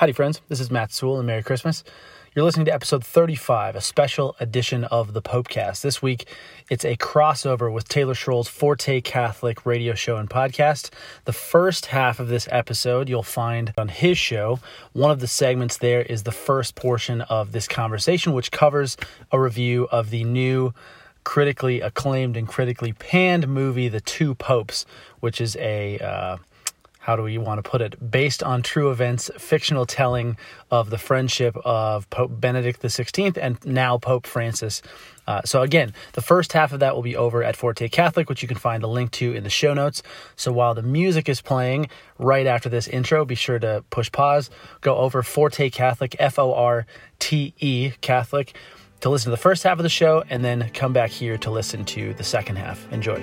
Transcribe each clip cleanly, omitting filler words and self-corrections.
Howdy, friends. This is Matt Sewell, and Merry Christmas. You're listening to episode 35, a special edition of the Popecast. This week, it's a crossover with Taylor Schroll's Forte Catholic radio show and podcast. The first half of this episode you'll find on his show. One of the segments there is the first portion of this conversation, which covers a review of the new critically acclaimed and critically panned movie, The Two Popes, which is a... how do we want to put it? Based on true events, fictional telling of the friendship of Pope Benedict XVI and now Pope Francis. So again, the first half of that will be over at Forte Catholic, which you can find a link to in the show notes. So while the music is playing right after this intro, be sure to push pause, go over Forte Catholic, Forte Catholic, to listen to the first half of the show, and then come back here to listen to the second half. Enjoy.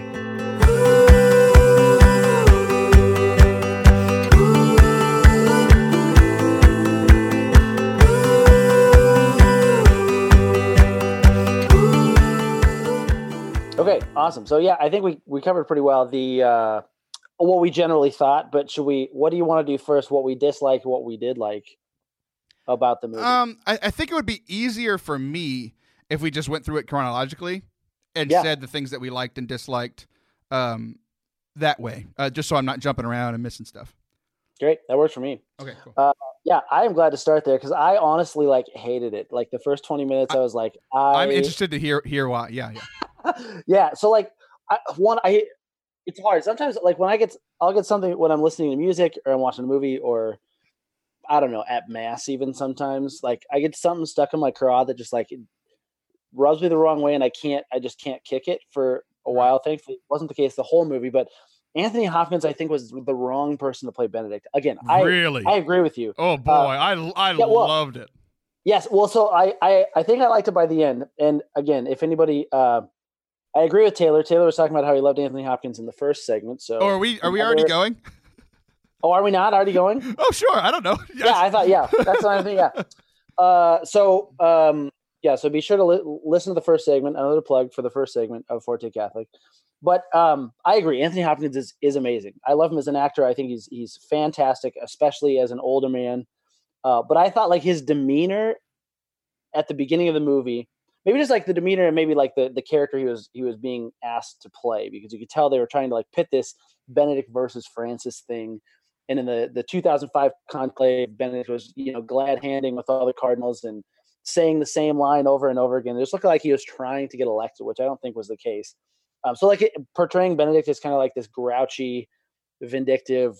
Okay, awesome. So yeah, I think we covered pretty well the what we generally thought, but what do you want to do first? What we disliked, what we did like about the movie? I think it would be easier for me if we just went through it chronologically and said the things that we liked and disliked that way, just so I'm not jumping around and missing stuff. Great, that works for me. Okay, cool. Yeah, I am glad to start there because I honestly hated it. Like the first 20 minutes, I was like, I'm interested to hear why. Yeah. Yeah. So it's hard. Sometimes I'll get something when I'm listening to music or I'm watching a movie or I don't know, at mass even sometimes. Like I get something stuck in my craw that just it rubs me the wrong way and I just can't kick it for a while. Thankfully it wasn't the case the whole movie, but Anthony Hopkins, I think, was the wrong person to play Benedict. Again, I agree with you. Oh boy, I loved it. Yes. Well, so I think I liked it by the end. And again, if anybody, I agree with Taylor. Taylor was talking about how he loved Anthony Hopkins in the first segment. So, are we already going? Oh, are we not already going? Oh, sure. I don't know. Yes. Yeah, I thought. Yeah, that's what I think. Yeah. So be sure to listen to the first segment. Another plug for the first segment of Forte Catholic. But I agree. Anthony Hopkins is amazing. I love him as an actor. I think he's fantastic, especially as an older man. But I thought his demeanor at the beginning of the movie, maybe just the demeanor and maybe the character he was being asked to play, because you could tell they were trying to pit this Benedict versus Francis thing. And in the 2005 conclave, Benedict was glad handing with all the cardinals and saying the same line over and over again. It just looked like he was trying to get elected, which I don't think was the case. Portraying Benedict as kind of this grouchy, vindictive,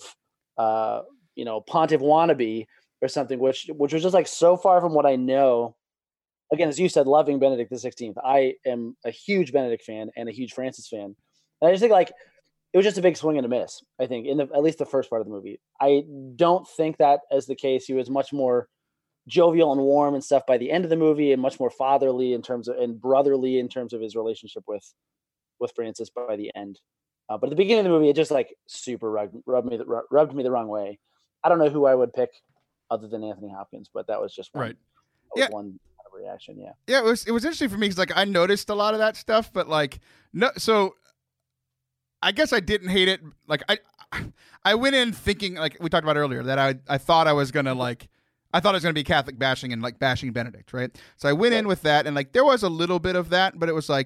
pontiff wannabe or something, which was just so far from what I know. Again, as you said, loving Benedict XVI, I am a huge Benedict fan and a huge Francis fan. And I just think it was just a big swing and a miss. I think at least the first part of the movie. I don't think that as the case. He was much more jovial and warm and stuff by the end of the movie, and much more fatherly and brotherly in terms of his relationship with Francis by the end. But at the beginning of the movie, it just super rubbed me the wrong way. I don't know who I would pick other than Anthony Hopkins, but that was just one. Right. One kind of reaction. Yeah. Yeah. It was interesting for me because I noticed a lot of that stuff, but no. So I guess I didn't hate it. I went in thinking we talked about earlier that I thought I was gonna I thought it was going to be Catholic bashing and bashing Benedict, right? So I went in with that, and there was a little bit of that, but it was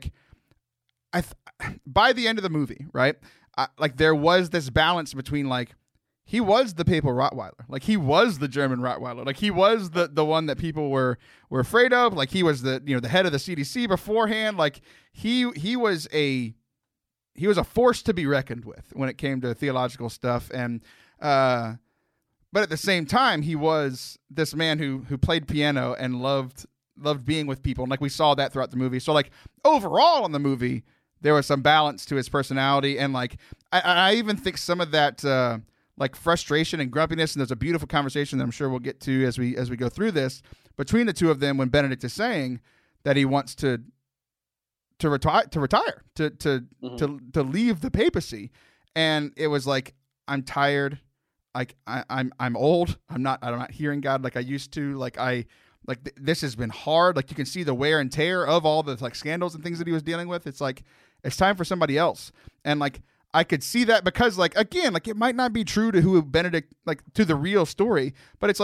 by the end of the movie, right? There was this balance between he was the papal Rottweiler, he was the German Rottweiler, he was the one that people were afraid of, he was the the head of the CDC beforehand, he was a force to be reckoned with when it came to theological stuff, and but at the same time, he was this man who played piano and loved being with people, and we saw that throughout the movie. So overall in the movie, there was some balance to his personality, and I even think some of that frustration and grumpiness. And there's a beautiful conversation that I'm sure we'll get to as we go through this between the two of them when Benedict is saying that he wants to retire to leave the papacy, and it was I'm tired. I'm old. I'm not hearing God like I used to. This has been hard. You can see the wear and tear of all the scandals and things that he was dealing with. It's it's time for somebody else. And I could see that because again, it might not be true to who Benedict, to the real story, but it's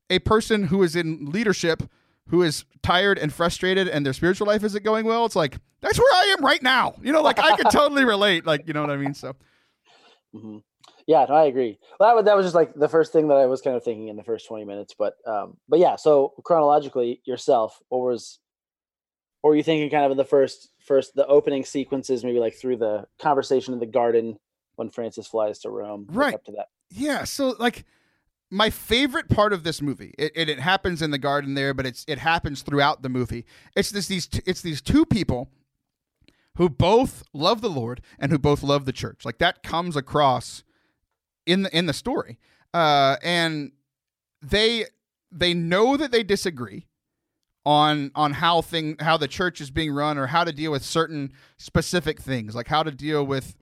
a person who is in leadership who is tired and frustrated and their spiritual life isn't going well, it's like, that's where I am right now. Like I could totally relate. Like, you know what I mean? So. Mm-hmm. Yeah, no, I agree. Well, that was just like the first thing that I was kind of thinking in the first 20 minutes. But yeah, so chronologically yourself, what were you thinking kind of in the first, the opening sequences, maybe like through the conversation in the garden when Francis flies to Rome, right up to that? Yeah. So like, my favorite part of this movie, it happens in the garden there, but it happens throughout the movie. It's these two people who both love the Lord and who both love the church. Like that comes across in the story, and they know that they disagree on how the church is being run, or how to deal with certain specific things, like how to deal with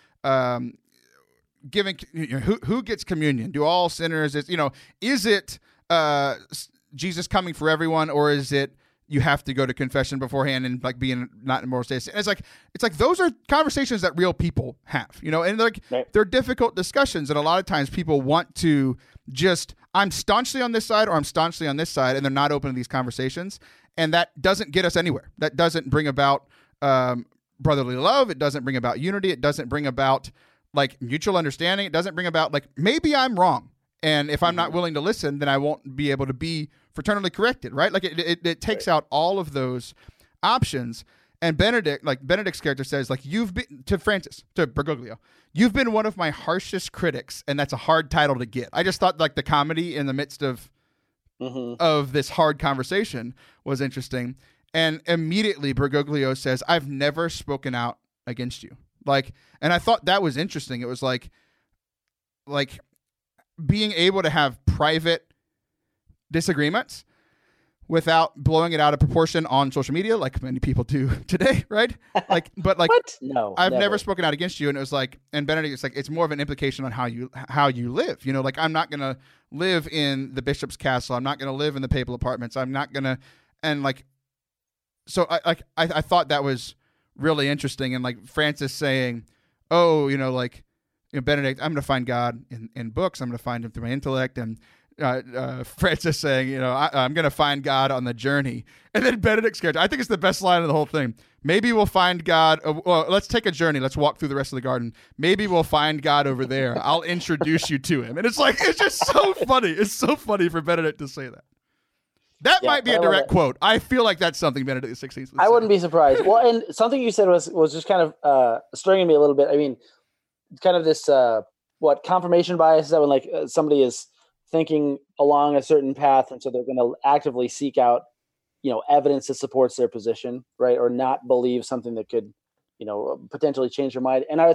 giving, who gets communion. Do all sinners, is it Jesus coming for everyone, or is it you have to go to confession beforehand and like being not in moral state? And it's like those are conversations that real people have, and like right. They're difficult discussions, and a lot of times people want to just, I'm staunchly on this side or I'm staunchly on this side, and they're not open to these conversations, and that doesn't get us anywhere. That doesn't bring about brotherly love. It doesn't bring about unity. It doesn't bring about like mutual understanding. It doesn't bring about like, maybe I'm wrong, and if I'm not willing to listen, then I won't be able to be fraternally corrected, right? Like it takes right. out all of those options. And Benedict's character says, like, you've been to Bergoglio, you've been one of my harshest critics, and that's a hard title to get. I just thought like the comedy in the midst of this hard conversation was interesting. And immediately Bergoglio says, I've never spoken out against you. Like, and I thought that was interesting. It was like being able to have private disagreements without blowing it out of proportion on social media, like many people do today, right? Like, but like, what? No, I've never spoken out against you. And it was like, and Benedict, it's like, it's more of an implication on how you live. Like, I'm not gonna live in the bishop's castle. I'm not gonna live in the papal apartments. I'm not gonna, and like, so I thought that was really interesting. And like Francis saying, oh, Benedict, I'm gonna find God in books. I'm gonna find him through my intellect. And Francis saying, I'm going to find God on the journey. And then Benedict's character, I think it's the best line of the whole thing. Maybe we'll find God. Well, let's take a journey. Let's walk through the rest of the garden. Maybe we'll find God over there. I'll introduce you to him. And it's like, it's just so funny. It's so funny for Benedict to say that. That might be a direct quote. I feel like that's something Benedict XVI would say. I wouldn't be surprised. Well, and something you said was just kind of stirring me a little bit. I mean, kind of this, confirmation bias is that when like somebody is thinking along a certain path, and so they're going to actively seek out, evidence that supports their position, right, or not believe something that could, potentially change their mind. And I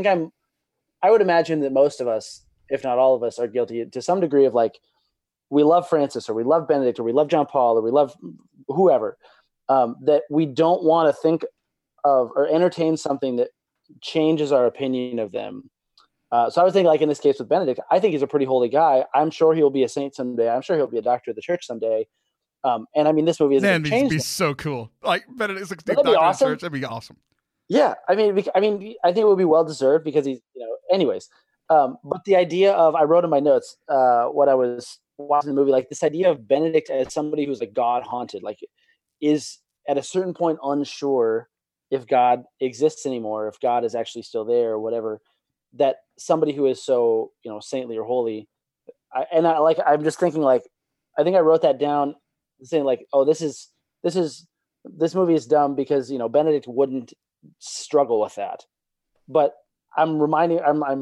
would imagine that most of us, if not all of us, are guilty to some degree of like, we love Francis, or we love Benedict, or we love John Paul, or we love whoever, that we don't want to think of or entertain something that changes our opinion of them. So I was thinking, like in this case with Benedict, I think he's a pretty holy guy. I'm sure he'll be a saint someday. I'm sure he'll be a doctor of the church someday. And I mean, this movie isn't it'd be so cool. Like Benedict XVI, doctor of the church, that'd be awesome. Yeah, I mean, I think it would be well deserved because he's, anyways. But the idea of, I wrote in my notes what I was watching the movie, like this idea of Benedict as somebody who's like God haunted, like is at a certain point unsure if God exists anymore, if God is actually still there or whatever. That somebody who is so, saintly or holy, I'm just thinking like, I think I wrote that down saying like, oh, this movie is dumb because, Benedict wouldn't struggle with that. But I'm reminding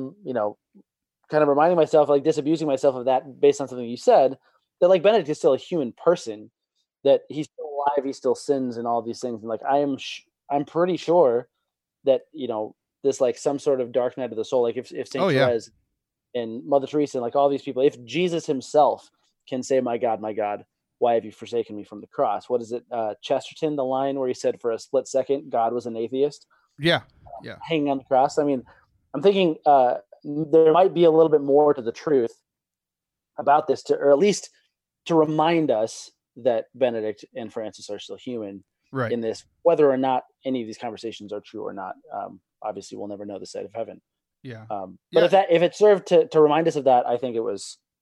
myself, like disabusing myself of that based on something you said, that like Benedict is still a human person, that he's still alive, he still sins and all these things. And like, I'm pretty sure that, this like some sort of dark night of the soul, like if Saint Therese and Mother Teresa and like all these people, if Jesus himself can say, my God, why have you forsaken me from the cross? What is it? Chesterton, the line where he said for a split second, God was an atheist. Yeah. Hanging on the cross. I mean, I'm thinking there might be a little bit more to the truth about this, or at least to remind us that Benedict and Francis are still human in this, whether or not any of these conversations are true or not. Obviously we'll never know the side of heaven. Yeah. But if it served to remind us of that, I think it was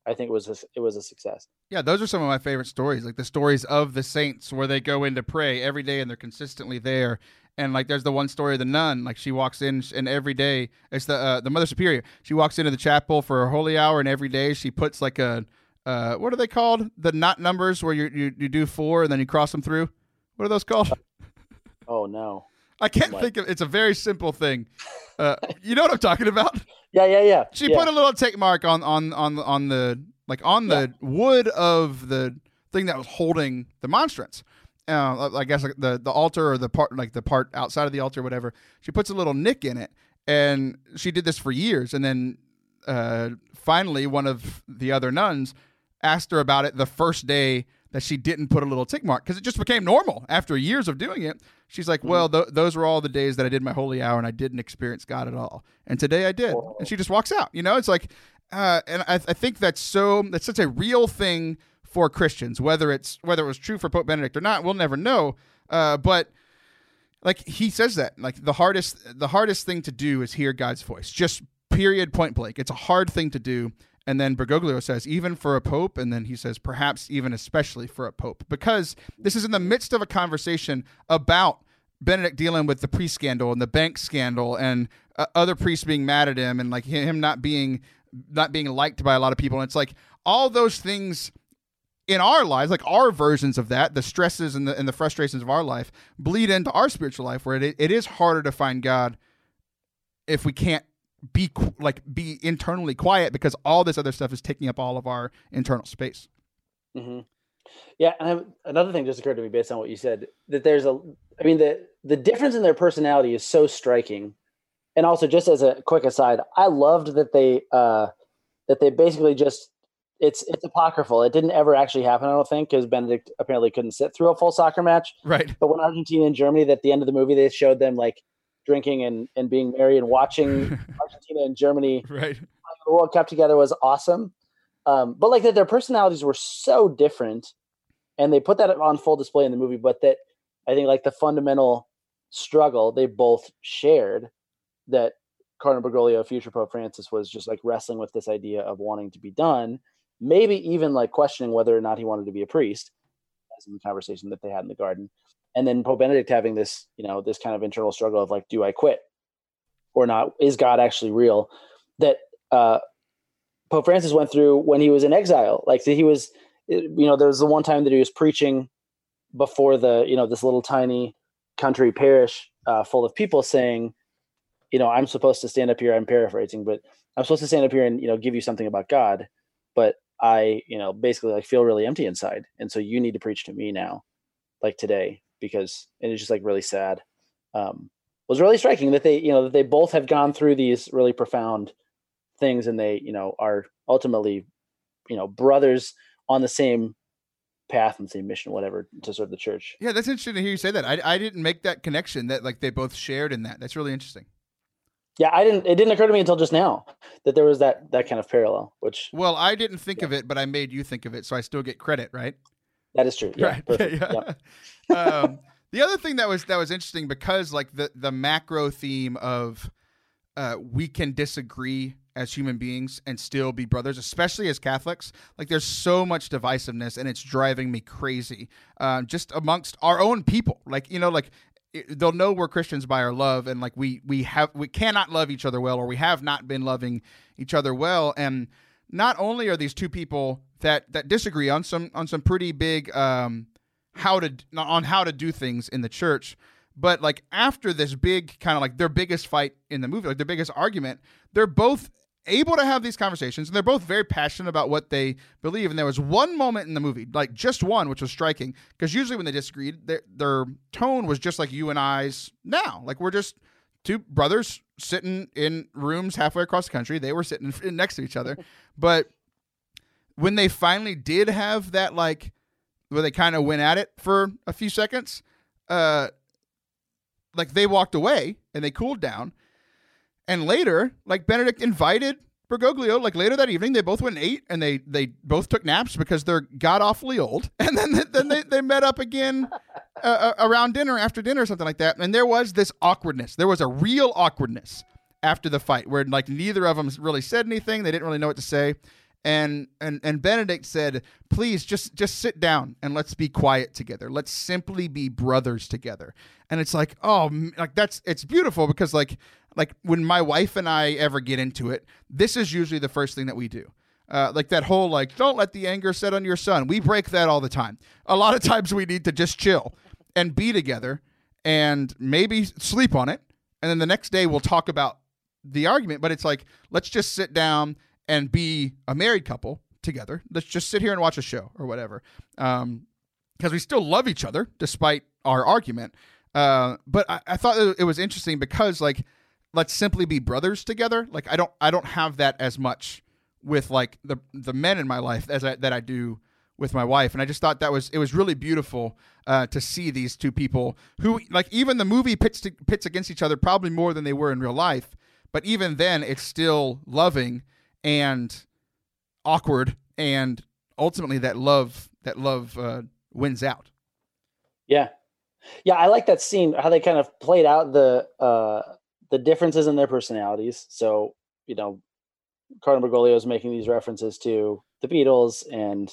I think it was a success. Yeah, those are some of my favorite stories, like the stories of the saints where they go in to pray every day and they're consistently there. And like, there's the one story of the nun, like she walks in and every day it's the Mother Superior. She walks into the chapel for a holy hour, and every day she puts like a what are they called? The knot numbers where you do 4 and then you cross them through. What are those called? Oh no, I can't think of. It's a very simple thing. You know what I'm talking about? Yeah. She put a little tick mark on the the wood of the thing that was holding the monstrance. I guess like the altar or the part outside of the altar, whatever. She puts a little nick in it, and she did this for years. And then finally, one of the other nuns asked her about it the first day that she didn't put a little tick mark, because it just became normal after years of doing it. She's like, well, those were all the days that I did my holy hour and I didn't experience God at all. And today I did. And she just walks out. You know, it's like, and I think that's such a real thing for Christians, whether it was true for Pope Benedict or not, we'll never know. But like he says that, like the hardest thing to do is hear God's voice, just period, point blank. It's a hard thing to do. And then Bergoglio says, even for a pope, and then he says, perhaps even especially for a pope, because this is in the midst of a conversation about Benedict dealing with the priest scandal and the bank scandal and other priests being mad at him and like him not being liked by a lot of people. And it's like all those things in our lives, like our versions of that, the stresses and the frustrations of our life bleed into our spiritual life, where it is harder to find God if we can't be internally quiet, because all this other stuff is taking up all of our internal space. Mm-hmm. Yeah, and another thing just occurred to me based on what you said, that the difference in their personality is so striking. And also, just as a quick aside, I loved that they basically just it's apocryphal. It didn't ever actually happen, I don't think, because Benedict apparently couldn't sit through a full soccer match. Right. But when Argentina and Germany, at the end of the movie, they showed them like drinking and being merry and watching Argentina and Germany right the World Cup together was awesome. But like that their personalities were so different, and they put that on full display in the movie, but that I think like the fundamental struggle they both shared, that Cardinal Bergoglio, future Pope Francis, was just like wrestling with this idea of wanting to be done, maybe even like questioning whether or not he wanted to be a priest, as in the conversation that they had in the garden. And then Pope Benedict having this, this kind of internal struggle of like, do I quit or not? Is God actually real? That Pope Francis went through when he was in exile. Like he was, there was the one time that he was preaching before this little tiny country parish full of people, saying, I'm supposed to stand up here. I'm paraphrasing, but I'm supposed to stand up here and, give you something about God. But I, basically like feel really empty inside. And so you need to preach to me now, like today. Because and it's just like really sad. Was really striking that they both have gone through these really profound things, and they are ultimately brothers on the same path and same mission, whatever, to serve the church. Yeah, that's interesting to hear you say that. I didn't make that connection that like they both shared in that. That's really interesting. Yeah, it didn't occur to me until just now that there was that kind of parallel. Which I didn't think of it, but I made you think of it, so I still get credit, right? That is true. Yeah, right. Yeah. The other thing that was interesting, because like the macro theme of we can disagree as human beings and still be brothers, especially as Catholics. Like there's so much divisiveness, and it's driving me crazy. Just amongst our own people, they'll know we're Christians by our love, and like we cannot love each other well, or we have not been loving each other well. And not only are these two people that disagree on some pretty big how to do things in the church, but like after this big kind of like their biggest fight in the movie, like their biggest argument, they're both able to have these conversations, and they're both very passionate about what they believe. And there was one moment in the movie, like just one, which was striking, because usually when they disagreed, their tone was just like you and I's now. Like we're just two brothers sitting in rooms halfway across the country. They were sitting next to each other. But when they finally did have that, like, where they kind of went at it for a few seconds, like they walked away and they cooled down. And later, like Benedict invited Bergoglio, like later that evening, they both went and ate, and they both took naps because they're god awfully old. And then they met up again around dinner, after dinner or something like that. And there was this awkwardness. There was a real awkwardness after the fight where like neither of them really said anything. They didn't really know what to say. And Benedict said, please just sit down and let's be quiet together. Let's simply be brothers together. And it's like, oh, like it's beautiful because like when my wife and I ever get into it, this is usually the first thing that we do. Like that whole, like, don't let the anger set on your son. We break that all the time. A lot of times we need to just chill and be together and maybe sleep on it. And then the next day we'll talk about the argument, but it's like, let's just sit down and be a married couple together. Let's just sit here and watch a show or whatever. Because we still love each other despite our argument. But I thought it was interesting because, like, let's simply be brothers together. Like, I don't have that as much with like the men in my life that I do with my wife. And I just thought it was really beautiful to see these two people who, like, even the movie pits against each other probably more than they were in real life. But even then it's still loving and awkward, and ultimately that love wins out. Yeah. I like that scene, how they kind of played out the differences in their personalities. So, you know, Cardinal Bergoglio is making these references to the Beatles and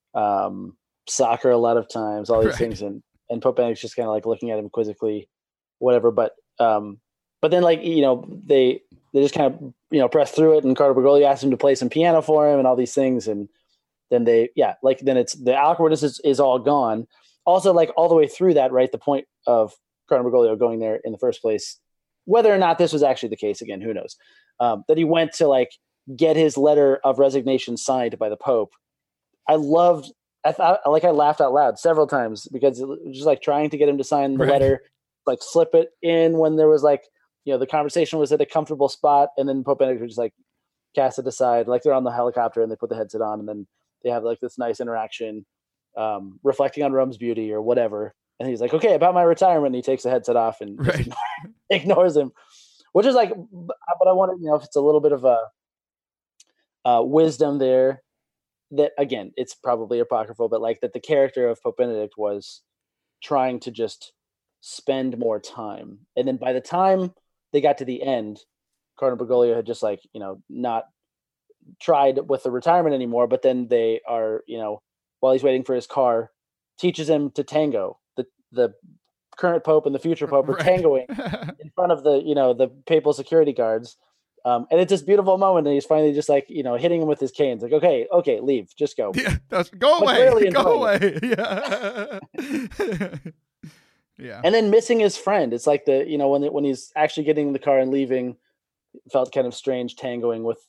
soccer a lot of times, all these things, and Pope Benedict's just kind of like looking at him quizzically, whatever. But then, like, you know, they just kind of, you know, press through it, and Cardinal Bergoglio asks him to play some piano for him and all these things, and then then it's the awkwardness is all gone. Also, like, all the way through that, right, the point of Cardinal Bergoglio going there in the first place, whether or not this was actually the case, again, who knows, that he went to, like, get his letter of resignation signed by the Pope. I laughed out loud several times because it was just like trying to get him to sign the letter, like slip it in when there was, like, you know, the conversation was at a comfortable spot, and then Pope Benedict would just like cast it aside, like they're on the helicopter and they put the headset on, and then they have like this nice interaction, reflecting on Rome's beauty or whatever. And he's like, okay, about my retirement. And he takes the headset off and ignores him, which is like, but I want to, you know, if it's a little bit of a wisdom there, that, again, it's probably apocryphal, but like that the character of Pope Benedict was trying to just spend more time. And then by the time they got to the end, Cardinal Bergoglio had just, like, you know, not tried with the retirement anymore, but then they are, you know, while he's waiting for his car, teaches him to tango. The current Pope and the future Pope are tangoing in front of the, you know, the papal security guards. And it's this beautiful moment, and he's finally just, like, you know, hitting him with his cane. It's like, okay, leave, just go. Yeah, go away. Yeah. Yeah. And then missing his friend. It's like the, you know, when he's actually getting in the car and leaving, felt kind of strange tangoing with,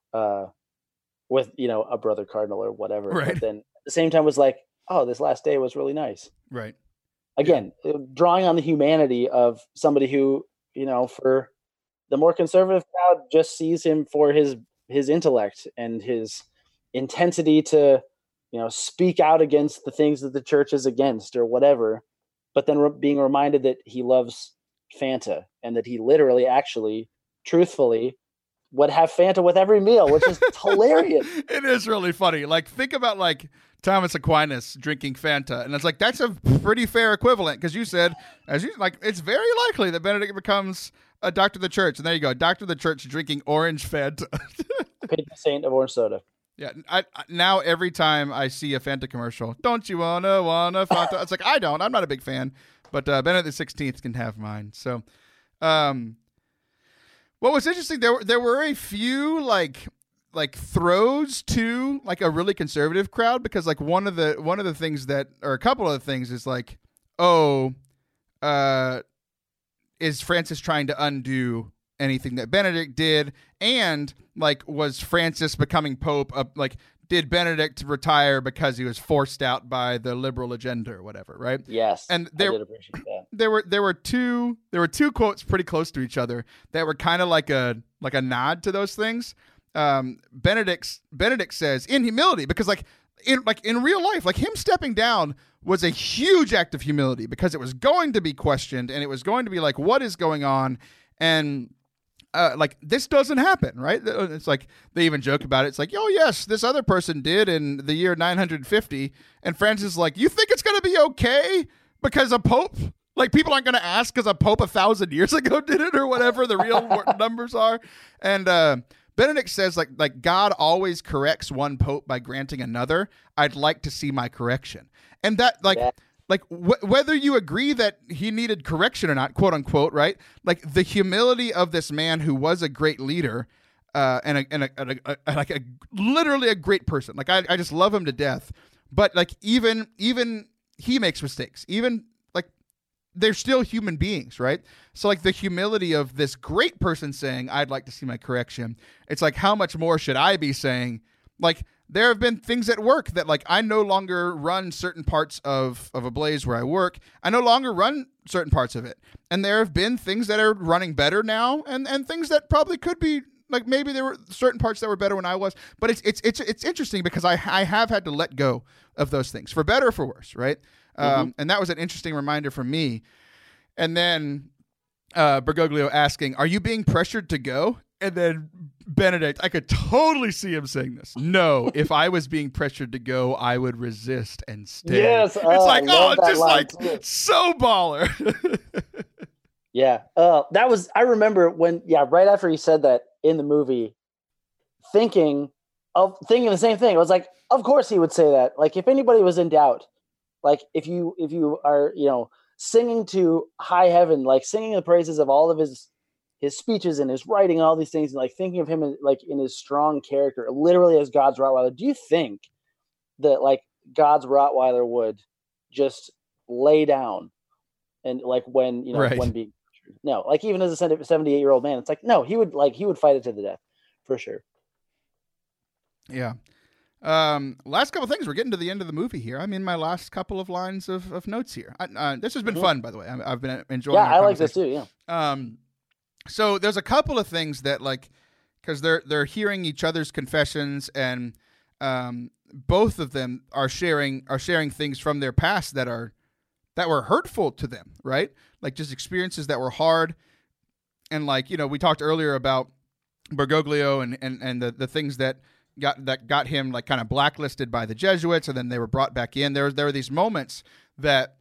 you know, a brother cardinal or whatever. Right. But then at the same time was like, oh, this last day was really nice. Right. Again, drawing on the humanity of somebody who, you know, for the more conservative crowd, just sees him for his intellect and his intensity to, you know, speak out against the things that the church is against or whatever. But then being reminded that he loves Fanta and that he literally, actually, truthfully, would have Fanta with every meal, which is hilarious. It is really funny. Like, think about, like, Thomas Aquinas drinking Fanta, and it's like, that's a pretty fair equivalent, because you said, it's very likely that Benedict becomes a doctor of the church, and there you go, doctor of the church drinking orange Fanta. Patron saint of orange soda. Yeah, I now every time I see a Fanta commercial, don't you wanna Fanta? It's like, I don't. I'm not a big fan, but Benedict XVI can have mine. So, what was interesting, there were a few like throws to, like, a really conservative crowd, because, like, one of the things that, or a couple of the things is like, is Francis trying to undo anything that Benedict did, and, like, was Francis becoming Pope, like, did Benedict retire because he was forced out by the liberal agenda or whatever, right? Yes, and I did appreciate that. There were two quotes pretty close to each other that were kind of like a nod to those things. Benedict says, in humility, because in real life, like, him stepping down was a huge act of humility, because it was going to be questioned, and it was going to be like, what is going on? And like, this doesn't happen, right? It's like, they even joke about it. It's like, oh yes, this other person did in the year 950. And Francis is like, you think it's going to be okay because a Pope, like, people aren't going to ask because a Pope 1,000 years ago did it, or whatever the real numbers are. And Benedict says like God always corrects one pope by granting another. I'd like to see my correction. And that whether you agree that he needed correction or not, quote unquote, right? Like the humility of this man who was a great leader, and literally a great person. Like I just love him to death. But like even he makes mistakes. Even like they're still human beings, right? So like the humility of this great person saying, I'd like to see my correction. It's like, how much more should I be saying? Like there have been things at work that like I no longer run certain parts of a Blaze where I work. I no longer run certain parts of it. And there have been things that are running better now and things that probably could be like maybe there were certain parts that were better when I was, but it's interesting because I have had to let go of those things for better or for worse, right? And that was an interesting reminder for me. And then Bergoglio asking, "Are you being pressured to go?" And then Benedict, I could totally see him saying this. No, if I was being pressured to go, I would resist and stay. Yes, it's like, it's just like too. So baller. Yeah. That was, I remember when, right after he said that in the movie, thinking the same thing. I was like, of course he would say that. Like if anybody was in doubt, like if you are, singing to high heaven, like singing the praises of all of his speeches and his writing and all these things, and like thinking of him in his strong character, literally as God's Rottweiler, do you think that like God's Rottweiler would just lay down and like when, when being, no, like even as a 78-year-old man, it's like, no, he would fight it to the death for sure. Yeah. Last couple of things. We're getting to the end of the movie here. I'm in my last couple of lines of notes here. This has been fun, by the way. I've been enjoying. Yeah, I like this too. Yeah. So there's a couple of things that like, because they're hearing each other's confessions, and both of them are sharing things from their past that were hurtful to them, right? Like just experiences that were hard, and like we talked earlier about Bergoglio and the things that got him like kind of blacklisted by the Jesuits, and then they were brought back in. There were these moments that,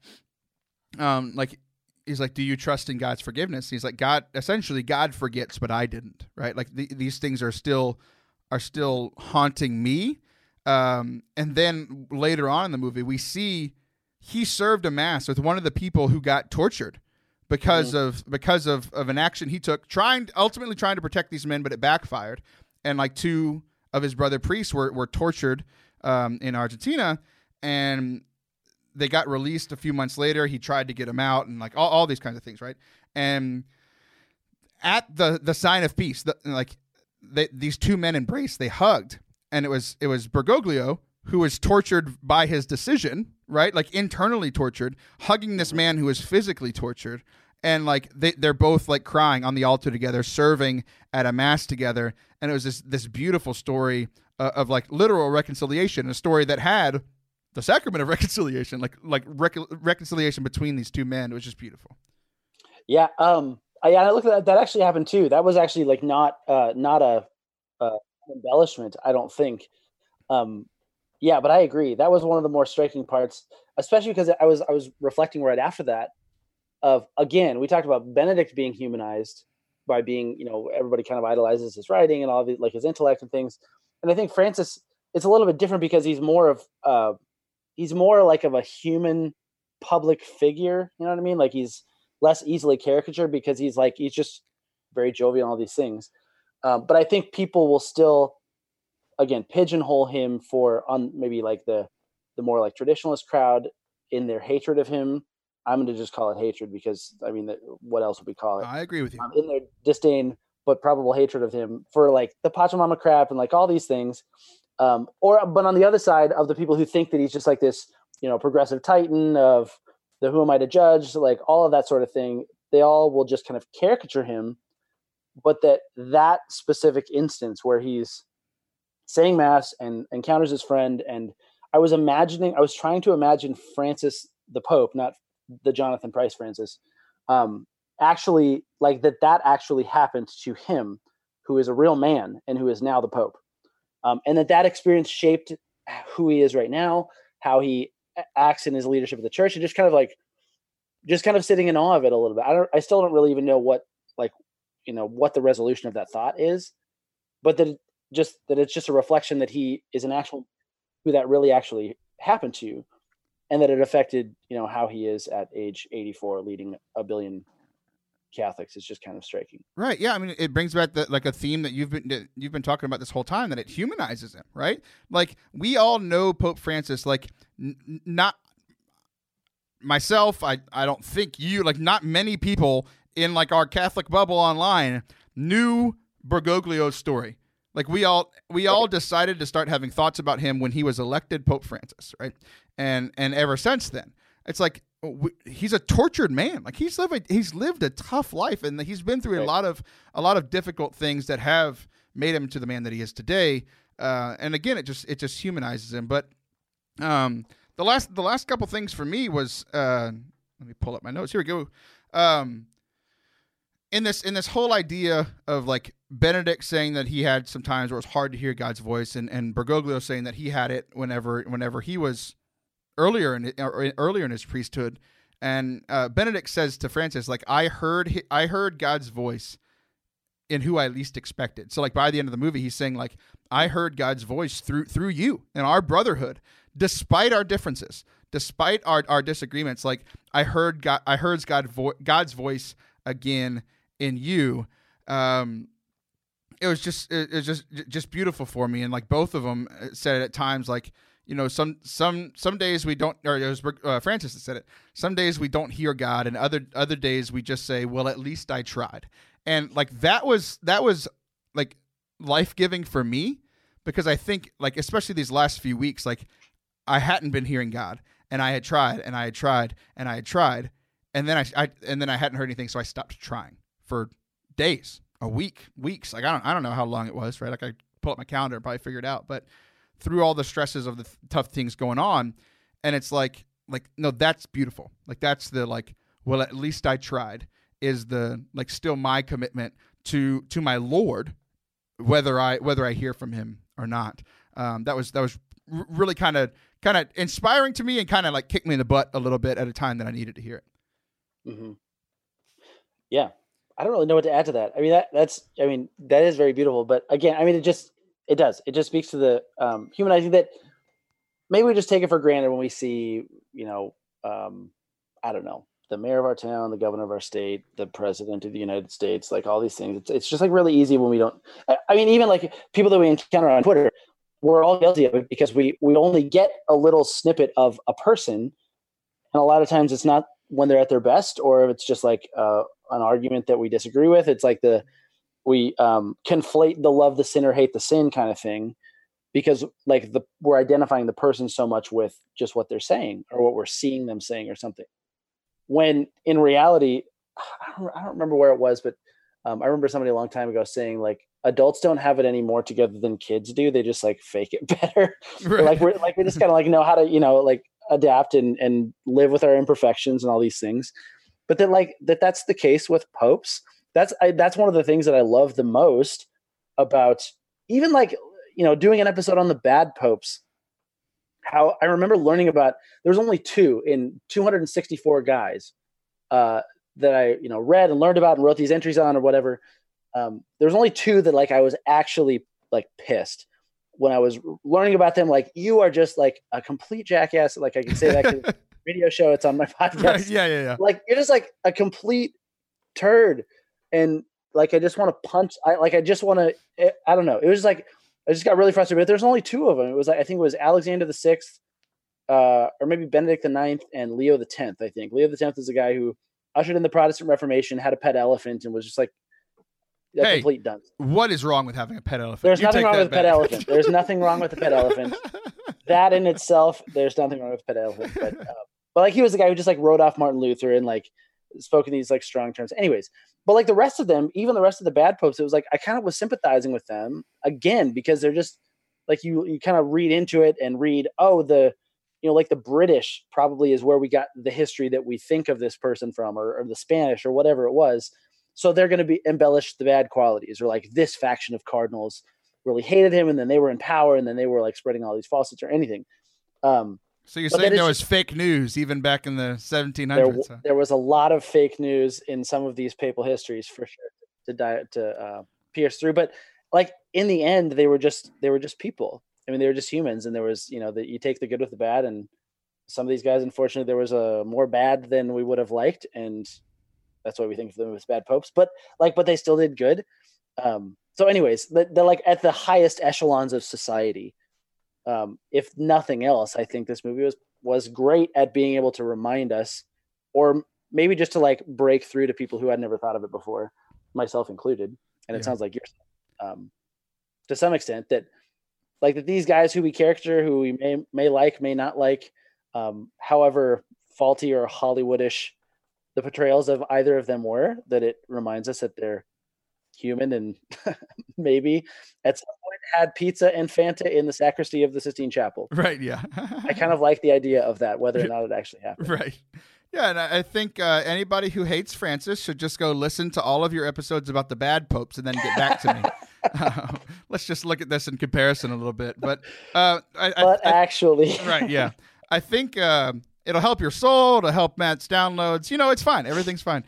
like. He's like, do you trust in God's forgiveness? He's like, God forgets, but I didn't, right? Like these things are still haunting me. And then later on in the movie, we see he served a mass with one of the people who got tortured because of an action he took, ultimately trying to protect these men, but it backfired. And like two of his brother priests were tortured in Argentina, and they got released a few months later. He tried to get him out, and like all these kinds of things, right? And at the sign of peace, these two men embraced, they hugged, and it was Bergoglio, who was tortured by his decision, right? Like internally tortured, hugging this man who was physically tortured, and like they're both like crying on the altar together, serving at a mass together, and it was this beautiful story of like literal reconciliation, a story that had the sacrament of reconciliation, reconciliation between these two men. It was just beautiful. Yeah. I looked at that actually happened too. That was actually like not a embellishment, I don't think. But I agree. That was one of the more striking parts, especially because I was reflecting right after that of, again, we talked about Benedict being humanized by being, everybody kind of idolizes his writing and all of it, like his intellect and things. And I think Francis, it's a little bit different because he's more like of a human public figure. You know what I mean? Like he's less easily caricatured because he's just very jovial and all these things. But I think people will still, again, pigeonhole him on maybe like the more like traditionalist crowd in their hatred of him. I'm going to just call it hatred because what else would we call it? I agree with you. In their disdain, but probable hatred of him for like the Pachamama crap and like all these things. But on the other side of the people who think that he's just like this, progressive titan of the who am I to judge, like all of that sort of thing, they all will just kind of caricature him. But that specific instance where he's saying mass and encounters his friend, and I was trying to imagine Francis the Pope, not the Jonathan Pryce Francis, actually like that actually happened to him, who is a real man and who is now the Pope. And that experience shaped who he is right now, how he acts in his leadership of the church, and just kind of sitting in awe of it a little bit. I still don't really even know what the resolution of that thought is, but that it's just a reflection that he is an actual who that really actually happened to, and that it affected, how he is at age 84, leading a billion Catholics. Is just kind of striking. Right. Yeah. I mean, it brings back a theme that you've been talking about this whole time, that it humanizes him, right? Like, we all know Pope Francis, like not myself. I don't think you, like, not many people in like our Catholic bubble online knew Bergoglio's story. Like, we all decided to start having thoughts about him when he was elected Pope Francis, right? And ever since then, it's like, he's a tortured man. Like, he's lived a tough life, and he's been through a lot of difficult things that have made him to the man that he is today. And again, it just humanizes him. But the last couple things for me was, let me pull up my notes. Here we go. In this whole idea of like Benedict saying that he had some times where it was hard to hear God's voice, and Bergoglio saying that he had it whenever he was earlier in his priesthood, and Benedict says to Francis, like, I heard God's voice in who I least expected. So like by the end of the movie, he's saying like, I heard God's voice through you and our brotherhood, despite our differences, despite our disagreements. Like, I heard God's voice again in you. It was just beautiful for me, and like both of them said it at times, like, some days we don't, or it was Francis that said it. Some days we don't hear God, and other days we just say, well, at least I tried. And like that was like life-giving for me, because I think, like, especially these last few weeks, like, I hadn't been hearing God, and I had tried and I had tried and I had tried, and then I hadn't heard anything, so I stopped trying for days, a week, weeks. Like, I don't know how long it was, right? Like, I pull up my calendar and probably figure it out, but through all the stresses of the tough things going on, and it's like no, that's beautiful. Like, that's the, like, well, at least I tried, is the, like, still my commitment to my Lord, whether I hear from him or not. That was really kind of inspiring to me, and kind of like kicked me in the butt a little bit at a time that I needed to hear it. Mm-hmm. Yeah, I don't really know what to add to that. I mean, that is very beautiful. But again, I mean, it just speaks to the humanizing that maybe we just take it for granted when we see, I don't know, the mayor of our town, the governor of our state, the president of the United States, like all these things. It's just like really easy when we don't. I mean, even like people that we encounter on Twitter, we're all guilty of it, because we only get a little snippet of a person, and a lot of times it's not when they're at their best, or if it's just like an argument that we disagree with. It's like we conflate the love the sin or hate the sin kind of thing, because like we're identifying the person so much with just what they're saying or what we're seeing them saying or something. When in reality, I don't remember where it was, but I remember somebody a long time ago saying, like, adults don't have it any more together than kids do. They just like fake it better. Right. we just kind of like know how to, like adapt and live with our imperfections and all these things. But then like that's the case with popes. That's one of the things that I love the most about even like, doing an episode on the bad popes. How I remember learning about, there's only 2 in 264 guys that I, read and learned about and wrote these entries on or whatever. There's only 2 that like I was actually like pissed when I was learning about them. Like, you are just like a complete jackass. Like, I can say that 'cause radio show, it's on my podcast. Right. Yeah. Like, you're just like a complete turd, and like I just want to punch. I don't know. It was just like I just got really frustrated. But there's only 2 of them. It was like, I think it was Alexander the Sixth, or maybe Benedict the Ninth, and Leo the Tenth. I think Leo the Tenth is a guy who ushered in the Protestant Reformation, had a pet elephant, and was just like a complete dunce. What is wrong with having a pet elephant? There's nothing wrong with a pet elephant. There's nothing wrong with a pet elephant. That in itself, there's nothing wrong with a pet elephant. But like, he was the guy who just like wrote off Martin Luther and like spoke in these like strong terms. Anyways, but like the rest of them, even the rest of the bad popes, it was like I kind of was sympathizing with them again, because they're just like you kind of read into it and read, like the British probably is where we got the history that we think of this person from, or the Spanish or whatever it was. So they're going to embellish the bad qualities, or like this faction of cardinals really hated him, and then they were in power, and then they were like spreading all these falsehoods or anything. So you're saying there was fake news even back in the 1700s? There was a lot of fake news in some of these papal histories, for sure, to pierce through. But like in the end, they were just people. I mean, they were just humans, and there was, you take the good with the bad, and some of these guys, unfortunately, there was a more bad than we would have liked, and that's why we think of them as bad popes. But they still did good. So, anyways, they're like at the highest echelons of society. If nothing else, I think this movie was great at being able to remind us, or maybe just to like break through to people who had never thought of it before, myself included. And it sounds like you're to some extent that these guys who we caricature, who we may like, may not like, however faulty or Hollywoodish the portrayals of either of them were, that it reminds us that they're human and maybe at some point had pizza and Fanta in the sacristy of the Sistine Chapel. Right. Yeah. I kind of like the idea of that, whether or not it actually happened. Right. Yeah. And I think anybody who hates Francis should just go listen to all of your episodes about the bad popes and then get back to me. Let's just look at this in comparison a little bit. But actually. Right. Yeah. I think it'll help your soul, it'll help Matt's downloads. It's fine. Everything's fine.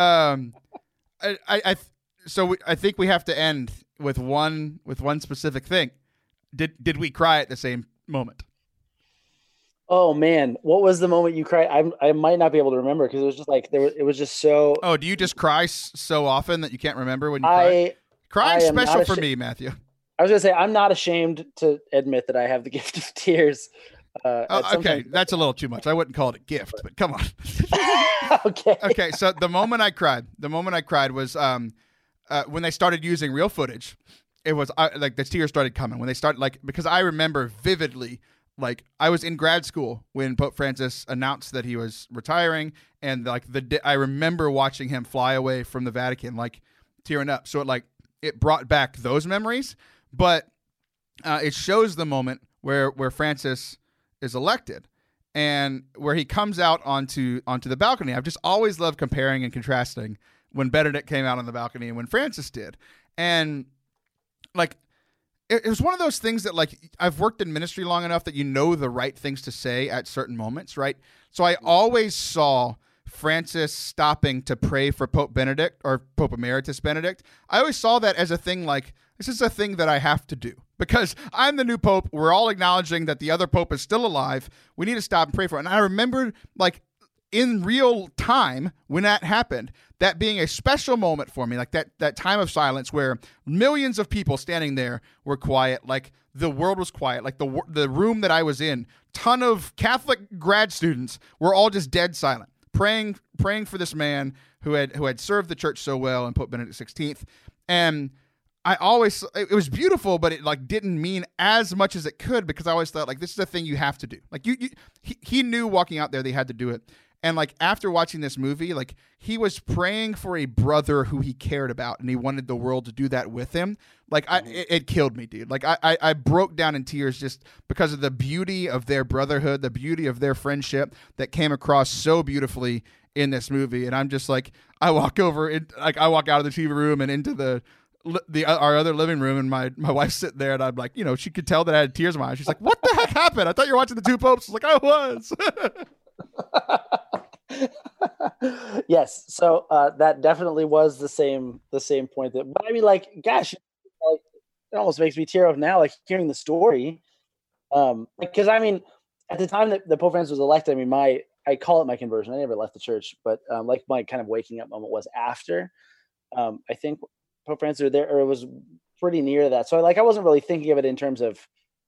So I think we have to end with one specific thing. Did we cry at the same moment? Oh man, what was the moment you cried? I might not be able to remember because it was just it was just so. Oh, do you just cry so often that you can't remember when you cry? Crying's special for me, Matthew. I was gonna say I'm not ashamed to admit that I have the gift of tears. Okay, that's a little too much. I wouldn't call it a gift, but come on. Okay. So the moment I cried was when they started using real footage. It was the tears started coming when they started, because I remember vividly, I was in grad school when Pope Francis announced that he was retiring, and I remember watching him fly away from the Vatican, tearing up. So it brought back those memories, but it shows the moment where Francis is elected and where he comes out onto the balcony. I've just always loved comparing and contrasting when Benedict came out on the balcony and when Francis did. And it was one of those things that I've worked in ministry long enough that the right things to say at certain moments, right? So I always saw Francis stopping to pray for Pope Benedict or Pope Emeritus Benedict. I always saw that as a thing this is a thing that I have to do because I'm the new pope. We're all acknowledging that the other pope is still alive. We need to stop and pray for it. And I remembered in real time when that happened, that being a special moment for me, that time of silence where millions of people standing there were quiet, the world was quiet, the room that I was in, ton of Catholic grad students were all just dead silent, praying for this man who had served the church so well, and Pope Benedict XVI. And it was beautiful, but it didn't mean as much as it could because I always thought this is a thing you have to do. He knew walking out there that he had to do it. And after watching this movie, he was praying for a brother who he cared about and he wanted the world to do that with him. It killed me, dude. I broke down in tears just because of the beauty of their brotherhood, the beauty of their friendship that came across so beautifully in this movie. And I'm just I walk out of the TV room and into our other living room, and my wife's sitting there, and I'm she could tell that I had tears in my eyes. She's like, "What the heck happened? I thought you were watching the two popes." I was like, "I was." Yes, so that definitely was the same point. But I mean, gosh, it almost makes me tear up now, hearing the story. Because I mean, at the time that the Pope Francis was elected, I mean, I call it my conversion. I never left the church, but my kind of waking up moment was after. I think Pope Francis it was pretty near that. So I wasn't really thinking of it in terms of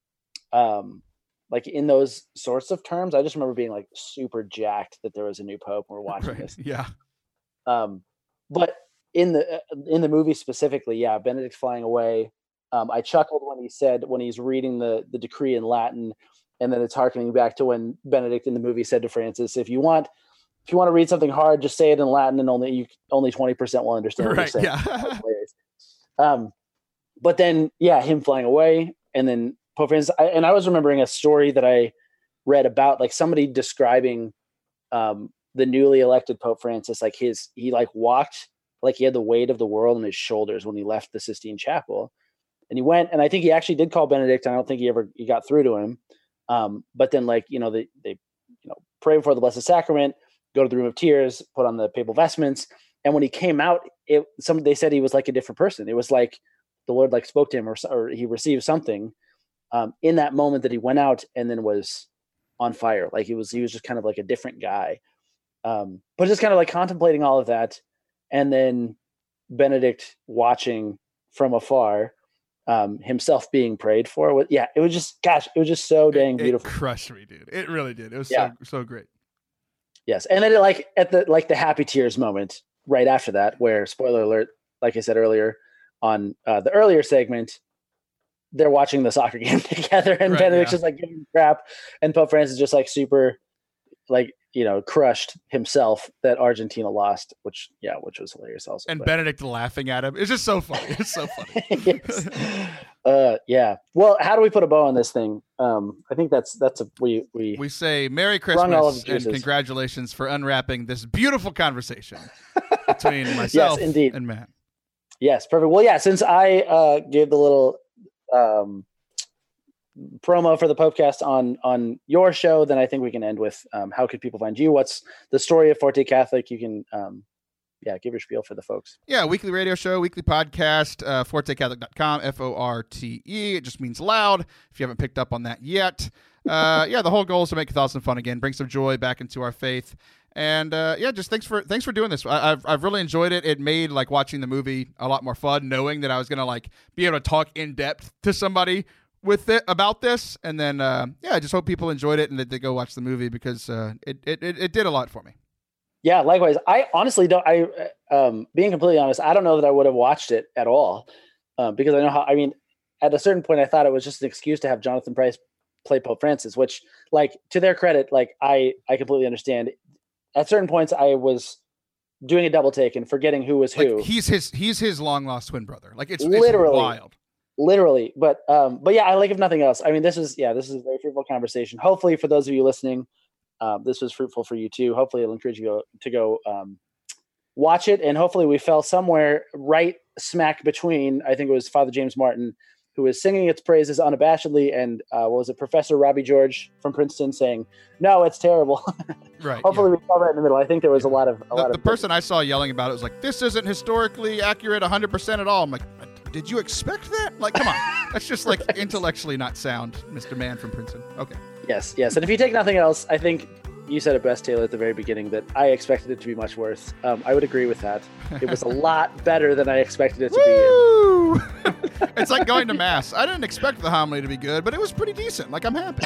in those sorts of terms. I just remember being super jacked that there was a new pope and we're watching this. Yeah. But in the movie specifically, yeah, Benedict flying away. I chuckled when he's reading the decree in Latin, and then it's harkening back to when Benedict in the movie said to Francis, if you want to read something hard, just say it in Latin, and only 20% will understand what you're saying. Yeah. But then, yeah, him flying away, and then Pope Francis. I was remembering a story that I read about somebody describing the newly elected Pope Francis. He walked he had the weight of the world on his shoulders when he left the Sistine Chapel, and he went. And I think he actually did call Benedict. I don't think he got through to him. But then they pray before the Blessed Sacrament, go to the Room of Tears, put on the papal vestments. And when he came out, they said he was a different person. It was the Lord like spoke to him or he received something in that moment that he went out and then was on fire. Like he was just kind of like a different guy. But just kind of like contemplating all of that, and then Benedict watching from afar, himself being prayed for. It was just so dang beautiful. It crushed me, dude. It really did. It was so great. Yes. And then at the happy tears moment right after that, where, spoiler alert, like I said earlier on the earlier segment, they're watching the soccer game together, and Benedict's just like giving him crap, and Pope Francis just like super like, crushed himself that Argentina lost, which was hilarious also. And Benedict laughing at him. It's just so funny. It's so funny. Yes. Yeah. Well, how do we put a bow on this thing? I think we say Merry Christmas and congratulations for unwrapping this beautiful conversation between myself and Matt. Yes, perfect. Well, yeah, since I gave the little promo for the Popecast on your show, then I think we can end with how could people find you? What's the story of Forte Catholic? You can give your spiel for the folks. Yeah, weekly radio show, weekly podcast, fortecatholic.com, FORTE. It just means loud, if you haven't picked up on that yet. The whole goal is to make Catholicism fun again, bring some joy back into our faith. And just thanks for doing this. I've really enjoyed it. It made like watching the movie a lot more fun, knowing that I was gonna like be able to talk in depth to somebody with it about this. And then I just hope people enjoyed it and that they go watch the movie, because it did a lot for me. Yeah, likewise. I honestly don't. Being completely honest, I don't know that I would have watched it at all, because I know how. I mean, at a certain point, I thought it was just an excuse to have Jonathan Pryce play Pope Francis, which, like, to their credit, like I completely understand. At certain points, I was doing a double take and forgetting who was who. Like, he's his long lost twin brother. Like it's literally wild. Literally, but yeah, I like, if nothing else, I mean, this is a very fruitful conversation. Hopefully, for those of you listening, this was fruitful for you too. Hopefully, it'll encourage you to go watch it, and hopefully, we fell somewhere right smack between. I think it was Father James Martin, who was singing its praises unabashedly, and Professor Robbie George from Princeton saying, "No, it's terrible." Right. Hopefully, we fell right in the middle. I think there was a lot of the person I saw yelling about it was like, "This isn't historically accurate 100% at all." I'm like, did you expect that? Like, come on. That's just like intellectually not sound, Mr. Man from Princeton. Okay. Yes. And if you take nothing else, I think you said it best, Taylor, at the very beginning, that I expected it to be much worse. I would agree with that. It was a lot better than I expected it to be. It's like going to Mass. I didn't expect the homily to be good, but it was pretty decent. Like, I'm happy.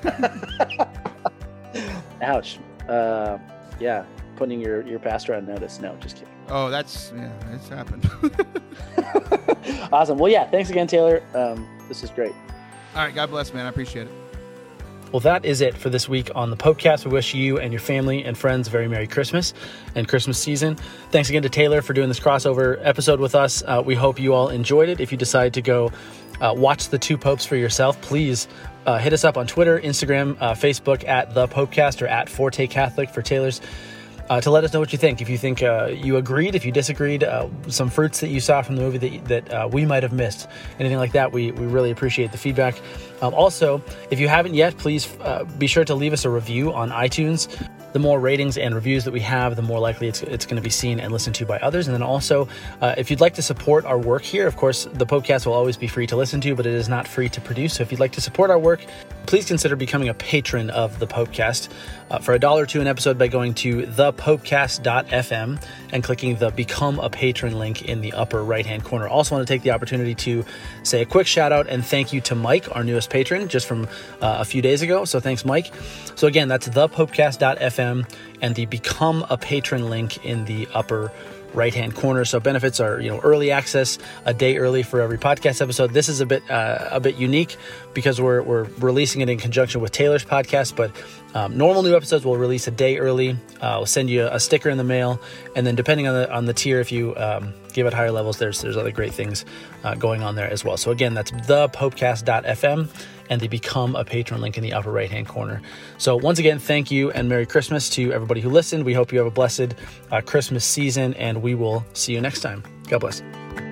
Ouch. Yeah. Putting your pastor on notice. No, just kidding. Oh, it's happened. Awesome. Well, yeah, thanks again, Taylor. This is great. All right, God bless, man. I appreciate it. Well, that is it for this week on the Popecast. We wish you and your family and friends a very Merry Christmas and Christmas season. Thanks again to Taylor for doing this crossover episode with us. We hope you all enjoyed it. If you decide to go watch the two popes for yourself, please hit us up on Twitter, Instagram, Facebook at The Popecast or at Forte Catholic for Taylor's. To let us know what you think. If you think you agreed, if you disagreed, some fruits that you saw from the movie that we might have missed, anything like that, we really appreciate the feedback. Also, if you haven't yet, please be sure to leave us a review on iTunes. The more ratings and reviews that we have, the more likely it's going to be seen and listened to by others. And then also, if you'd like to support our work here, of course, the Popecast will always be free to listen to, but it is not free to produce. So if you'd like to support our work, please consider becoming a patron of the Popecast for $1 or $2 an episode by going to thepopecast.fm and clicking the Become a Patron link in the upper right-hand corner. Also want to take the opportunity to say a quick shout out and thank you to Mike, our newest patron, just from a few days ago. So thanks, Mike. So again, that's thepopecast.fm and the Become a Patron link in the upper right-hand corner. So benefits are, early access, a day early for every podcast episode. This is a bit unique because we're releasing it in conjunction with Taylor's podcast, but normal new episodes will release a day early. We'll send you a sticker in the mail, and then depending on the tier, if you give it higher levels, there's other great things going on there as well. So again, that's thepopecast.fm and the Become a Patron link in the upper right-hand corner. So once again, thank you and Merry Christmas to everybody who listened. We hope you have a blessed Christmas season, and we will see you next time. God bless.